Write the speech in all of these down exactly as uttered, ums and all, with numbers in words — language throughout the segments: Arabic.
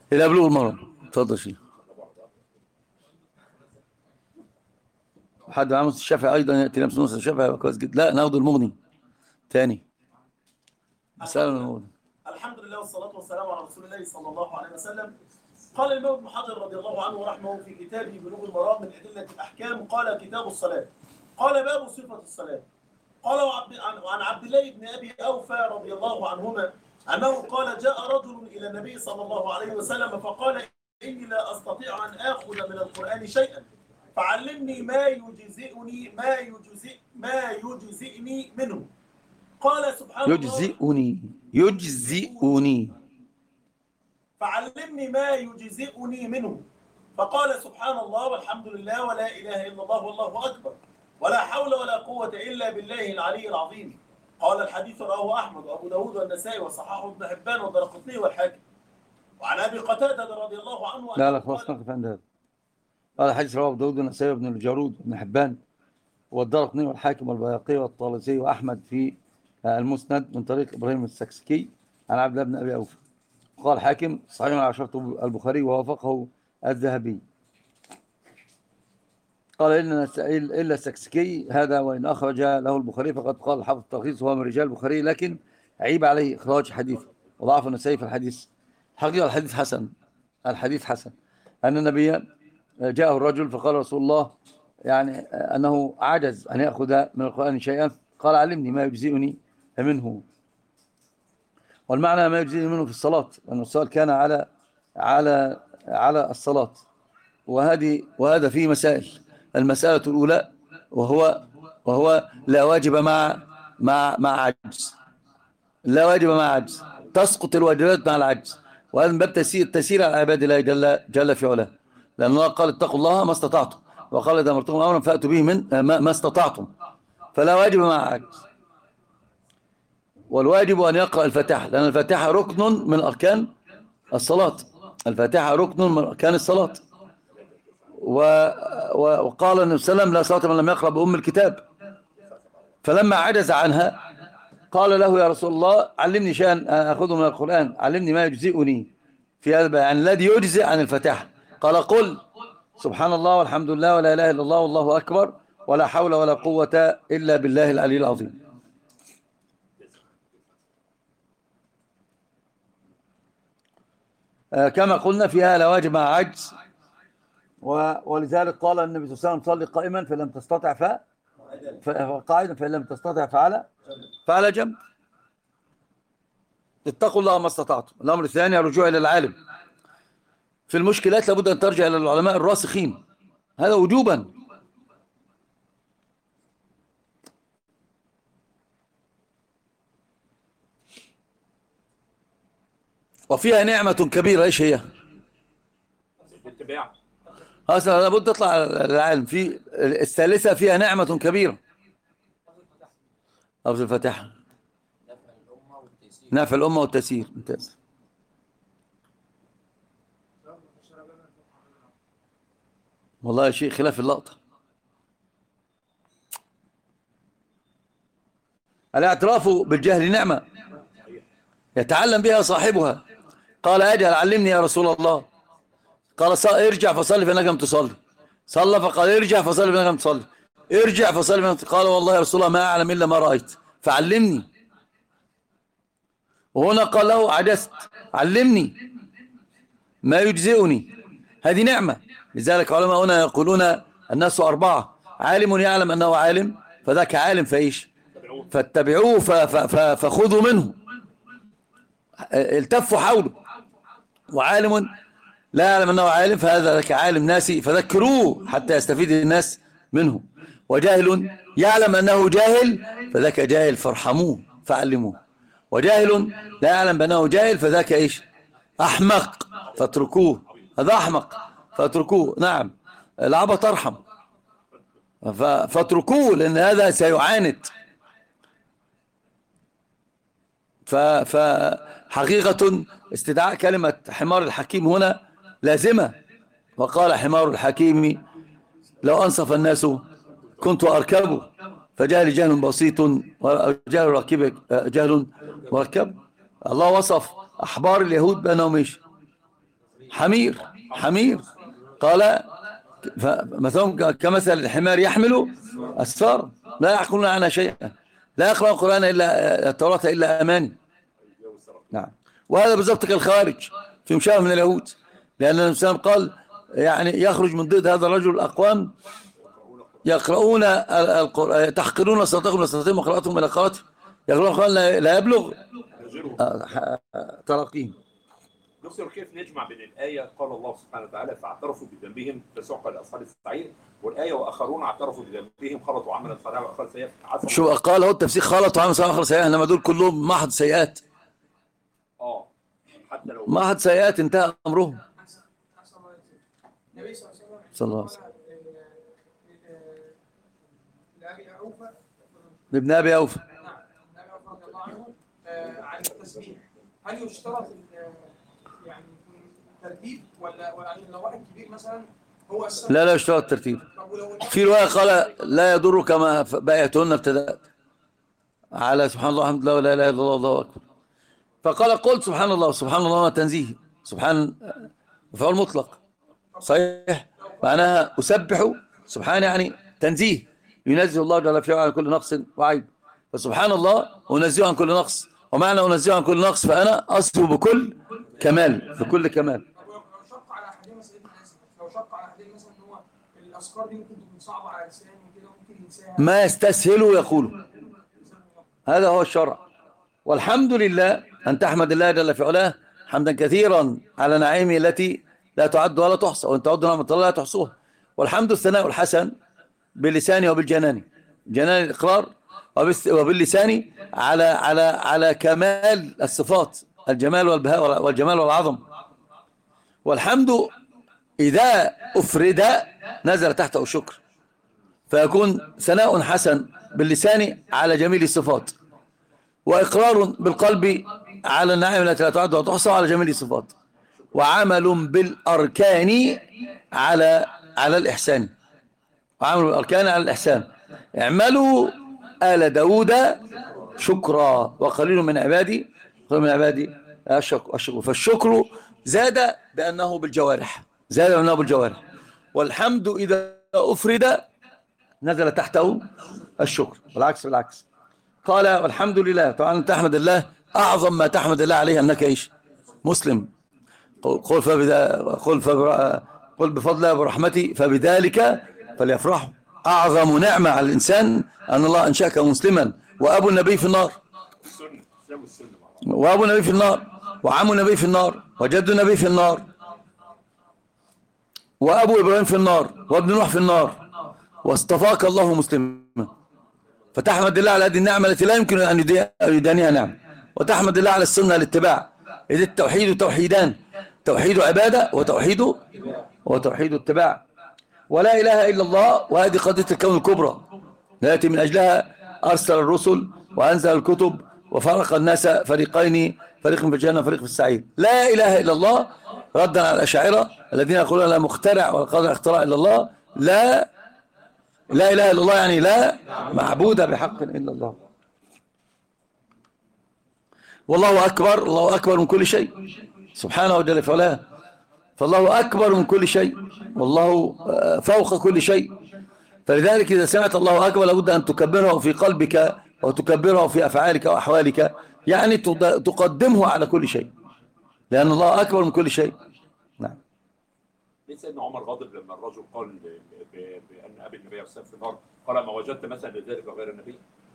إلى بلوغ المرام. اتفضل شيخ. حد عامل الشافعي أيضا يأتي نفس نص الشافعي كويس جدا. لا ناخد المغني تاني. الحمد, الحمد لله والصلاة والسلام على رسول الله صلى الله عليه وسلم. قال الإمام ابن حجر رضي الله عنه ورحمه في كتابه بلوغ المرام من أدلة الأحكام، قال كتاب الصلاة، قال باب صفة الصلاة. قال عن عبد الله بن أبي أوفى رضي الله عنهما أنه قال جاء رجل إلى النبي صلى الله عليه وسلم فقال إني لا أستطيع أن آخذ من القرآن شيئا فعلمني ما يجزئني ما يجزئ ما يجزئني منه. قال سبحان يجزئني يجزئني فعلمني ما يجزئني منه. فقال سبحان الله والحمد لله ولا إله إلا الله والله أكبر ولا حول ولا قوة إلا بالله العلي العظيم. قال الحديث رواه أحمد وأبو داود والنسائي وصححه ابن حبان والدرقطني والحاكم. وعن أبي قتادة رضي الله عنه لا لا خلاص نقف عند هذا. هذا حديث رواه أبو داود والنسائي وابن الجارود وابن حبان والدرقطني والحاكم والبيهقي والطالسي وأحمد في المسند من طريق إبراهيم السكسكي عن عبد الله بن أبي أوفى. قال الحاكم صحيح على شرط البخاري ووافقه الذهبي. قال إن إلا السكسكي هذا وإن أخرج له البخاري فقد قال الحافظ التلخيص هو من رجال البخاري لكن عيب عليه إخراج حديث وضعف النسائي في الحديث. حقيقة الحديث حسن. الحديث حسن أن النبي جاءه الرجل فقال رسول الله يعني أنه عجز أن يأخذ من القرآن شيئا قال علمني ما يجزئني منه. والمعنى ما يجزئني منه في الصلاة لأن السؤال كان على على على الصلاة. وهذه وهذا فيه مسائل. المسألة الأولى وهو وهو لا واجب مع مع مع عجز. لا واجب مع عجز تسقط الواجبات مع العجز. وهذا من باب تسير تسير على عباد الله جل جل في علاه لأن الله قال اتقوا الله ما استطعتم وقال إذا أمرتم أمرا فأتوا به من ما, ما استطعتم فلا واجب مع عجز. والواجب أن يقرأ الفاتحة لأن الفاتحة ركن من أركان الصلاة. الفاتحة ركن من أركان الصلاة. وقال النبي صلى الله عليه وسلم لا صلاة من لم يقرأ بأم الكتاب. فلما عجز عنها قال له يا رسول الله علمني شيئا أخذه من القرآن علمني ما يجزئني في هذا يعني الذي يجزئ عن الفاتحة. قال قل سبحان الله والحمد لله ولا إله إلا الله والله أكبر ولا حول ولا قوة إلا بالله العلي العظيم. كما قلنا فيها لا واجب مع عجز. ولذلك قال النبي صلى الله عليه وسلم صلي قائما فإن لم تستطع ف فقاعدا فإن لم تستطع فعلى فعلى جنب. اتقوا الله ما استطعتم. الأمر الثاني الرجوع إلى العالم في المشكلات لابد أن ترجع إلى العلماء الراسخين هذا وجوبا. وفيها نعمة كبيرة ايش هي؟ الاتباع. اصلا لابد تطلع العالم. في الثالثة فيها نعمة كبيرة لفظ الفاتحة نفع الأمة والتيسير. ممتاز. والله يا شيء خلاف اللقطة. الاعتراف بالجهل نعمة يتعلم بها صاحبها. قال أجل علمني يا رسول الله قال ارجع فصلي فإنك لم تصلي. صلى فقال ارجع فصلي فإنك لم تصلي. ارجع فصلي فإنك قال والله يا رسول الله ما أعلم إلا ما رأيت فعلمني. وهنا قال له عجزت علمني ما يجزئني. هذه نعمة. لذلك علماء هنا يقولون الناس أربعة عالم يعلم أنه عالم فذاك عالم فإيش فاتبعوه فخذوا منه التفوا حوله. وعالم لا يعلم أنه عالم فهذا ذاك عالم ناسي فذكروه حتى يستفيد الناس منه. وجاهل يعلم أنه جاهل فذاك جاهل فارحموه فعلموه. وجاهل لا يعلم بأنه جاهل فذاك إيش أحمق فاتركوه. هذا أحمق فاتركوه. نعم العبط أرحم فاتركوه لأن هذا سيعاند. فحقيقة استدعاء كلمة حمار الحكيم هنا لازمة. وقال حمار الحكيم لو أنصف الناس كنت أركبه فجهل جهل بسيط وجهل ركب جهل مركب. الله وصف أحبار اليهود بأنهم إيش حمير حمير قال مثلهم كمثل الحمار يحمل أسفار لا يعقلون عنها شيئا لا يقرأ القرآن إلا التوراة إلا أماني. نعم. وهذا بالضبط كالخوارج في مشابه من اليهود، لأن النبي صلى الله عليه وسلم قال يعني يخرج من ضد هذا الرجل أقوام يقرؤون القرآن تحقرون صلاتكم وصلاتهم وقراءتهم إلى قراءتهم يقرؤون القرآن لا يبلغ ترقيهم. دكتور كيف نجمع بين الآية قال الله سبحانه وتعالى فاعترفوا بذنبهم فسحقا لأصحاب السعير، والآية وآخرون اعترفوا بذنبهم خلطوا عملا صالحا وآخر سيئات؟ شو قال هو التفسير خلطوا عملا صالحا وآخر سيئات، انما دول كلهم محض سيئات. اه حتى لو محض سيئات انتهى أمرهم. النبي صلى الله عليه وسلم لابن أبي أوفى رضي الله عنه عن التسبيح، هل يشترط يعني الترتيب ولا ولا عشان لو واحد كبير مثلا هو السبب؟ لا لا يشترط الترتيب. في رواية قال لا يضر كما بأيتهن ابتدأت على سبحان الله الحمد لله ولا إله إلا الله الله أكبر، فقال قلت سبحان الله سبحان الله تنزيه سبحان مفعول مطلق صحيح معناها أسبح سبحان يعني تنزيه ينزه الله جل في علاه عن كل نقص وعيب، فسبحان الله أنزه عن كل نقص، ومعنى أنزه عن كل نقص فأنا أصفه بكل كمال بكل كمال. لو شق على أحدهم مثلا لو شق على أحدهم مثلا إن هو الأذكار دي ممكن تكون صعبة على لسانه كده ممكن ينساها ما يستسهلوا يقولوا، هذا هو الشرع. والحمد لله أن تحمد الله جل في علاه حمدا كثيرا على نعيمه التي لا تعد ولا تحصى، وإن تعد نعمة الله لا تحصوها. والحمد الثناء الحسن باللسان وبالجنان، جنان الإقرار وباللسان على على على كمال الصفات الجمال والبهاء والجمال والعظم. والحمد إذا أفرد نزل تحته الشكر، فيكون ثناء حسن باللسان على جميل الصفات، وإقرار بالقلب على النعم التي لا تعد ولا تحصى على جميل الصفات، وعمل بالأركان على على الإحسان، وعمل بالأركان على الإحسان. اعملوا آل داود شكرا وقليل من عبادي قليل من عبادي الشكر. فالشكر زاد بأنه بالجوارح، زاد بأنه بالجوارح. والحمد إذا أفرد نزل تحته الشكر، والعكس بالعكس. قال والحمد لله، طبعا تحمد الله أعظم ما تحمد الله عليه أنك إيش؟ مسلم. قل قل قل بفضل الله ورحمته فبذلك فليفرحوا. أعظم نعمة على الإنسان أن الله أنشأك مسلما، وأبو النبي في النار، وأبو النبي في النار، وعم النبي في النار، وجد النبي في النار، وأبو إبراهيم في النار، وابن نوح في النار، واصطفاك الله مسلما. فتحمد الله على هذه النعمة التي لا يمكن أن يدانيها نعم، وتحمد الله على السنة الاتباع، إذ التوحيد توحيدان، توحيد عبادة وتوحيد وتوحيد اتباع. ولا إله إلا الله، وهذه قضية الكون الكبرى التي من أجلها أرسل الرسل وأنزل الكتب وفرق الناس فريقين، فريق في الجنة وفريق في السعير. لا إله إلا الله ردا على الأشاعرة الذين يقولون لا مخترع ولا قادر اختراع إلا الله. لا لا إله إلا الله يعني لا معبود بحق إلا الله. والله أكبر، الله أكبر من كل شيء سبحانه وجل في علاه، فالله أكبر من كل شيء والله فوق كل شيء. فلذلك إذا سمعت الله أكبر لابد أن تكبره في قلبك وتكبره في أفعالك وأحوالك، يعني تقدمه على كل شيء، لأن الله أكبر من كل شيء. نعم. ليه سيدنا عمر غاضب لما الرجل قال بأن أبي النبي يرسل في النار، قال ما وجدت مثلا لذلك غير النبي؟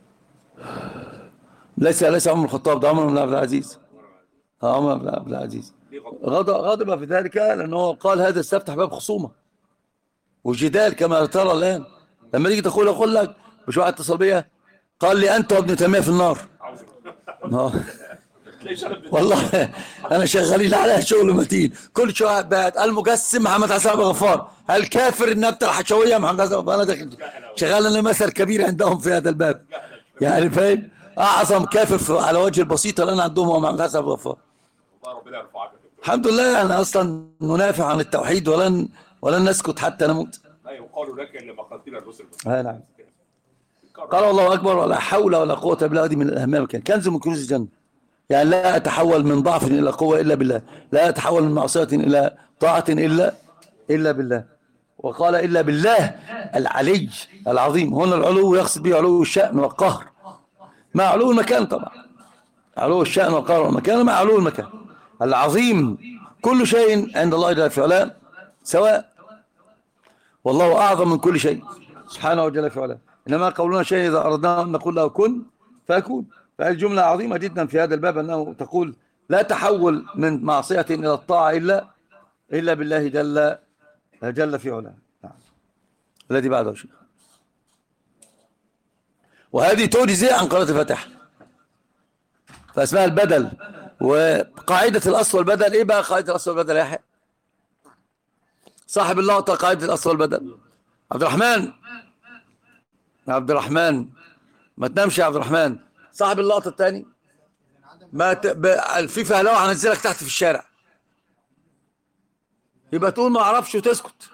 ليس ليس عمر الخطاب، ده عمر بن عبد العزيز. عمر بن عبد العزيز غضب في ذلك لأنه قال هذا استفتح باب خصومة وجدال كما ترى الآن. لما تيجي تقول أقول لك مش واحد اتصل بيا قال لي أنت وابن تيمية في النار. والله أنا شغالين على شغل متين، كل شوية بعد المجسم محمد حسن أبو غفار، الكافر النبتة الحشوية محمد حسن أبو غفار. أنا داخل شغال لنا مثل كبير عندهم في هذا الباب، يعني فاهم؟ أعظم كافر على وجه البسيطة اللي أنا عندهم هو محمد حسن أبو غفار. الحمد لله أنا أصلا ننافع عن التوحيد ولن ولن نسكت حتى نموت. أيوة قالوا لك لما قتل الرسل. آه نعم. قال الله أكبر ولا حول ولا قوة إلا بالله، دي من الأهمية، كان كنز من كنوز الجنة. يعني لا أتحول من ضعف إلى قوة إلا بالله، لا أتحول من معصية إلى طاعة إلا إلا بالله. وقال إلا بالله العلي العظيم. هنا العلو يقصد به علو الشأن والقهر مع علو المكان، طبعا علو الشأن والقهر والمكان مع علو المكان العظيم. كل شيء عند الله جل في علاه سواء، والله أعظم من كل شيء سبحانه جل في علاه. إنما قولنا شيء إذا أردنا أن نقول له كن فيكون. فهذه جملة عظيمة جدا في هذا الباب، أنه تقول لا تحول من معصية إلى الطاعة إلا إلا بالله جل جل في علاه. الذي بعده شيء، وهذه تجزئ عن قراءة الفاتحة، فاسمها البدل. وقاعدة الأصل والبدل، إيه بقى قاعدة الأصل والبدل يا يحيى؟ صاحب اللقطة قاعدة الأصل والبدل. عبد الرحمن عبد الرحمن ما تنامش يا عبد الرحمن. صاحب اللقطة الثاني ما ت... ب... في فهلوه هنزلك تحت في الشارع، يبقى تقول ما اعرفش وتسكت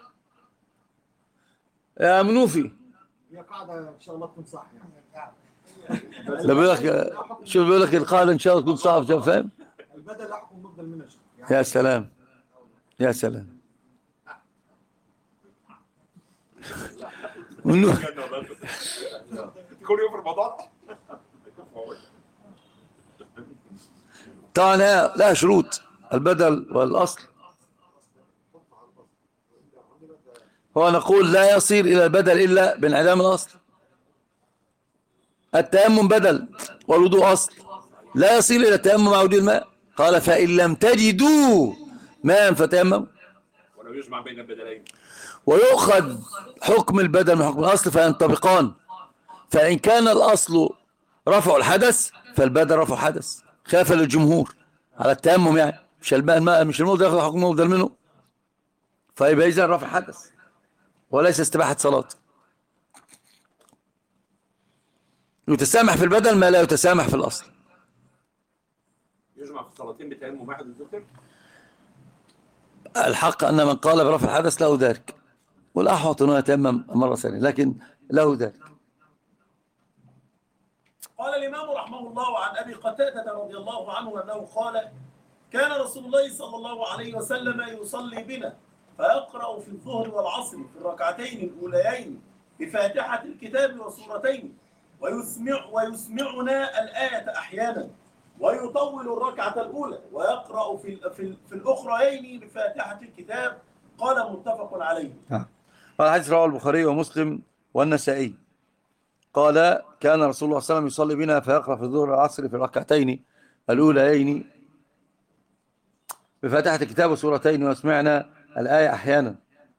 يا منوفي. هي قاعده ان شاء الله تكون صح يعني. ده بيقول لك شو بيقول لك القاعده ان شاء الله تكون صح، فاهم؟ البدل يحكم ضد المنش. يا سلام يا سلام. منوفي كل يوم في رمضان. طبعا لها شروط البدل والاصل. هو نقول لا يصير الى البدل الا بانعدام الاصل. التيمم بدل والوضوء اصل، لا يصير الى التيمم مع وجود الماء. قال فان لم تجدوا ماء فتيمموا. ولو يجمع بين البدلين ويؤخذ حكم البدل من حكم الاصل فينطبقان. فان كان الاصل رفع الحدث فالبدل رفع حدث، خلافا للجمهور على التيمم. يعني مش الماء مش الموضع ياخذ حكم الموضع منه، فيبقى اذا رفع حدث وليس استباحة صلاة. يتسامح في البدل ما لا يتسامح في الأصل. يجمع في الصلاتين بتيمم واحد الذكر. الحق أن من قال برفع الحدث له ذلك، والأحوط أنه يتيمم مرة ثانية، لكن له ذلك. قال الإمام رحمه الله عن أبي قتادة رضي الله عنه أنه قال كان رسول الله صلى الله عليه وسلم يصلي بنا فيقرأ في الظهر والعصر في الركعتين الأوليين بفاتحة الكتاب وسورتين، ويسمع ويسمعنا الآية أحيانا، ويطول الركعة الأولى ويقرأ في في, في الأخريين بفاتحة الكتاب. قال متفق عليه. هذا الحديث رواه البخاري ومسلم والنسائي. قال كان رسول الله صلى الله عليه وسلم يصلي بنا فيقرأ في الظهر والعصر في الركعتين الأوليين بفاتحة الكتاب وسورتين، ويسمعنا الآية أحيانا،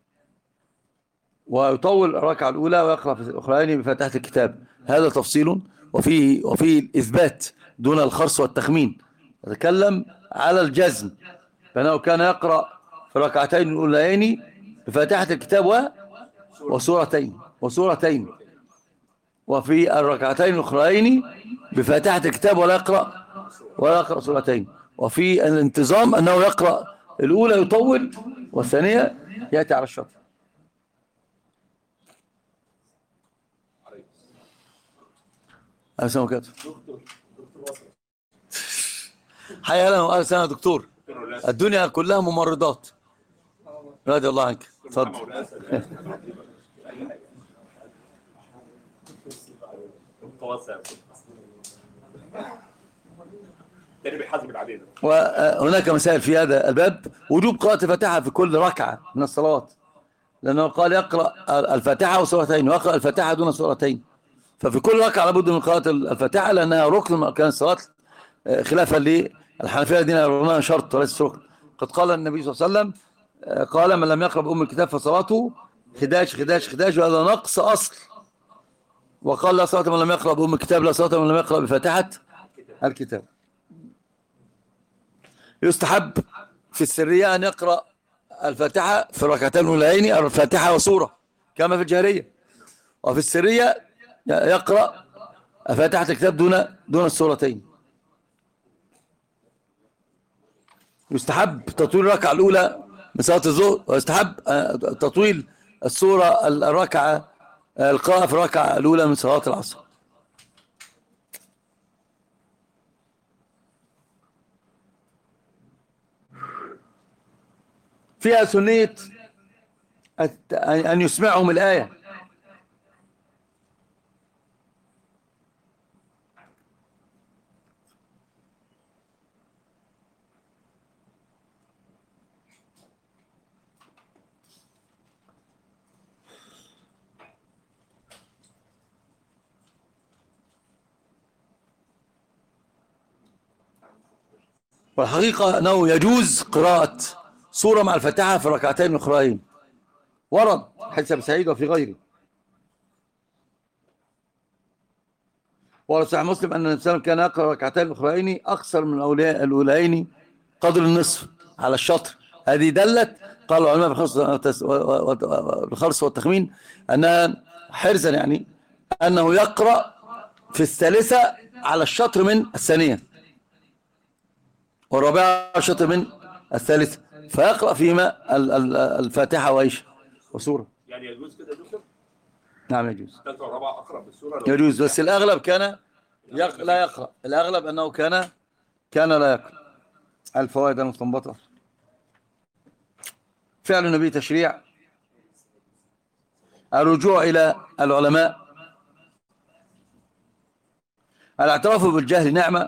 ويطول الركعة الأولى ويقرأ في الأخرين بفاتحة الكتاب. هذا تفصيل وفيه وفيه الإثبات دون الخرص والتخمين. نتكلم على الجزم، فإنه كان يقرأ في الركعتين الأوليين بفاتحة الكتاب وسورتين وسورتين وفي الركعتين الأخرين بفاتحة الكتاب ولا يقرأ ولا يقرأ سورتين. وفي الانتظام أنه يقرأ الأولى يطول والثانية يأتي على الشطر. أهلا وسهلا. حيا أهلا وسهلا دكتور. الدنيا كلها ممرضات رضي الله عنك. اتفضل. وهناك مسائل في هذا الباب. وجوب قراءة الفاتحة في كل ركعة من الصلاة، لأنه قال يقرأ الفاتحة وسورتين ويقرأ الفاتحة دون سورتين، ففي كل ركعة لابد من قراءة الفاتحة لأنها ركن من أركان الصلاة، خلافا للحنفية الذين يرونها شرط وليس ركن. قد قال النبي صلى الله عليه وسلم قال من لم يقرأ بأم الكتاب فصلاته خداش خداش خداش، وهذا نقص أصل. وقال لا صلاة من لم يقرأ بأم الكتاب، لا صلاة من لم يقرأ بفاتحة الكتاب. يستحب في السرية أن يقرأ الفاتحة في الركعتين الأوليين الفاتحة وسورة كما في الجهرية، وفي السرية يقرأ فاتحة الكتاب دون دون السورتين. يستحب تطويل الركعة الأولى من صلاة الظهر، ويستحب تطويل السورة الركعة القراءة في الركعة الأولى من صلاة العصر. فيها سنية الت- أن يسمعهم الآية. والحقيقة أنه يجوز قراءة سورة مع الفاتحة في ركعتين الأخرين، ورد حديث أبي سعيد وفي غيره. ورد صحيح مسلم أن النبي صلى الله عليه وسلم كان يقرأ ركعتين الأخرين أقصر من الأولى- الأولين قدر النصف على الشطر. هذه دلت، قال العلماء بالخلص والتس- بالخلص والتخمين أنها حرزا، يعني أنه يقرأ في الثالثة على الشطر من الثانية، والرابعة على الشطر من الثالثة، فيقرأ فيما ال- ال- الفاتحة وإيش وسورة. يعني يجوز كده يا دكتور؟ نعم يجوز، الثالثة والرابعة أقرأ بالسورة لو يجوز، بس الأغلب كان يق... لا يقرأ، الأغلب أنه كان كان لا يقرأ. الفوائد المستنبطة: فعل النبي تشريع، الرجوع إلى العلماء، الاعتراف بالجهل نعمة،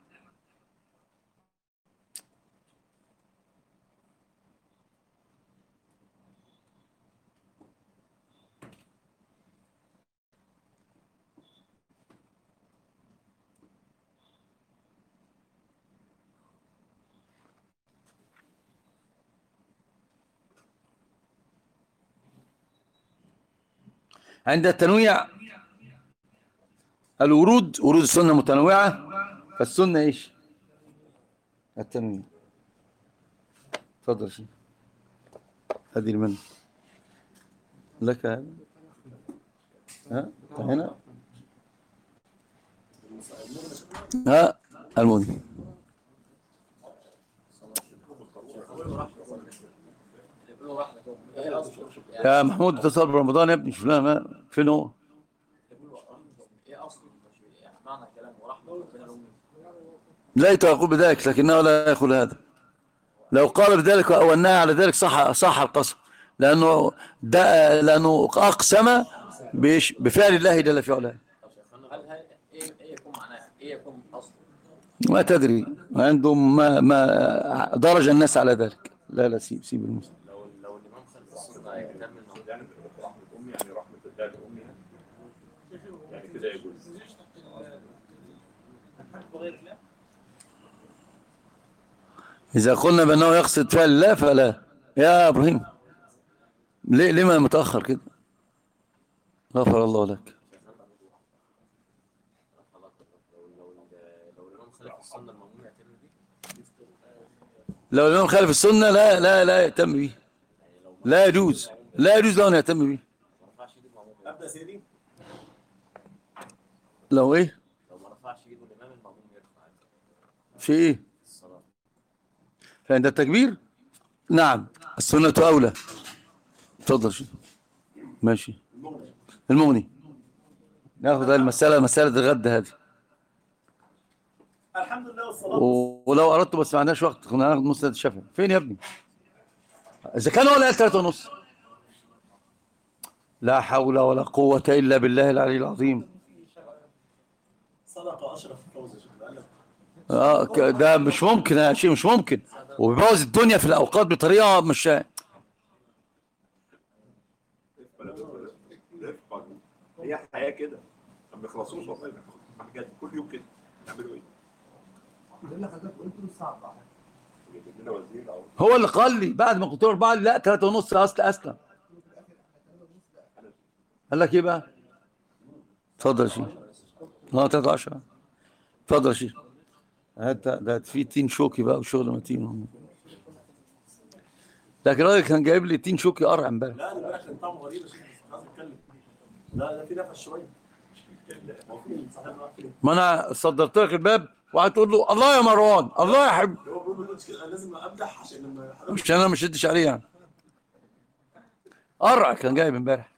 عند التنويع الورود، ورود السنة متنوعة، فالسنة إيش؟ التنويع. تفضل شيء، هذه المنة لك هذا. ها هنا، ها المنى. يا محمود اتصل برمضان يا ابني، شوف لنا ما فين هو. لا يقول بذلك، لكنه لا يقول هذا. لو قال بذلك او انها على ذلك صح صح القسم، لانه ده لانه اقسم بإيش؟ بفعل الله جل في علاه. ايه يكون معناها؟ ايه يكون اصلا؟ ما تدري، عندهم ما ما درج الناس على ذلك. لا لا سيب سيب المسلم. لو لو الامام خلف السنه يهتم انه يعني رحمة أمي، يعني رحمة الله لأمي، يعني كده يجوز. إذا قلنا بأنه يقصد فعل الله فلا. يا إبراهيم، ليه لما متأخر كده؟ غفر الله لك. لو لو الامام خلف السنه المامون يهتم بيه. لو الإمام خالف السنة لا لا لا يهتم به، لا يجوز، لا يجوز له أن يهتم به. ما رفعش ايده المامون. ابدا سيدي. لو إيه؟ لو ما رفعش ايده الامام المامون يرفع في إيه؟ الصلاه. فعند التكبير نعم السنة أولى. تفضل شيء ماشي. المغني ناخذ هذه المسألة، مسألة الغد هذه. الحمد لله والصلاه و- ولو أردت بس ما عندناش وقت كنا هناخد مسند الشافعي. فين يا ابني؟ إذا كان هو قال ثلاثة ونص. لا حول ولا قوة إلا بالله العلي العظيم. صدق اشرف الفوز يا شيخ. آه ك- ده مش ممكن يا شيء، مش ممكن، وبيبوظ الدنيا في الأوقات بطريقة مش. هي حياة كده، ما بيخلصوش والله، بجد كل يوم كده نعملوا ايه؟ ده اللي حضرتك قلته الساعه أربعة. يجيب لنا وزير او هو اللي قال لي بعد ما كنت أربعة، لا ثلاثة ونص أصل أسلم. قال لك إيه بقى؟ اتفضل يا شيخ. اه ثلاثة عشر. اتفضل يا شيخ. هات ده في تين شوكي بقى وشغل متين. لكن الراجل كان جايب لي تين شوكي قرع امبارح. لا انا امبارح كان طعمه غريب يا شيخ، مش عايز اتكلم. لا ده في نفس شويه. هو في صاحبنا واحد كده. ما انا صدرت لك الباب وهتقول له الله يا مروان، الله يا حبيبي، هو بيقول له كده، انا لازم امدح عشان لما حضرتك مش انا ما شدش عليه يعني. قرع كان جايب امبارح.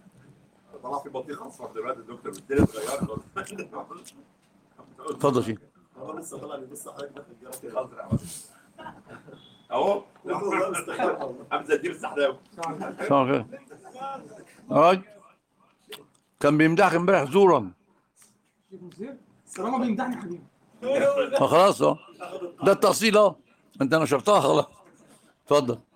طلع في بطيخ اصفر دلوقتي الدكتور، الدنيا اتغيرت. اتفضل يا شيخ. هو لسه طالع بيبص حضرتك داخل الجرس كده. خضرا اهو والله مستحيل والله. حمزه الدين السحلاوي. شغال. راجل كان بيمدحك امبارح زورا. طالما بيمدحني حبيبي. فخلاص اهو ده التأصيل اهو، انت نشرتها خلاص. اتفضل.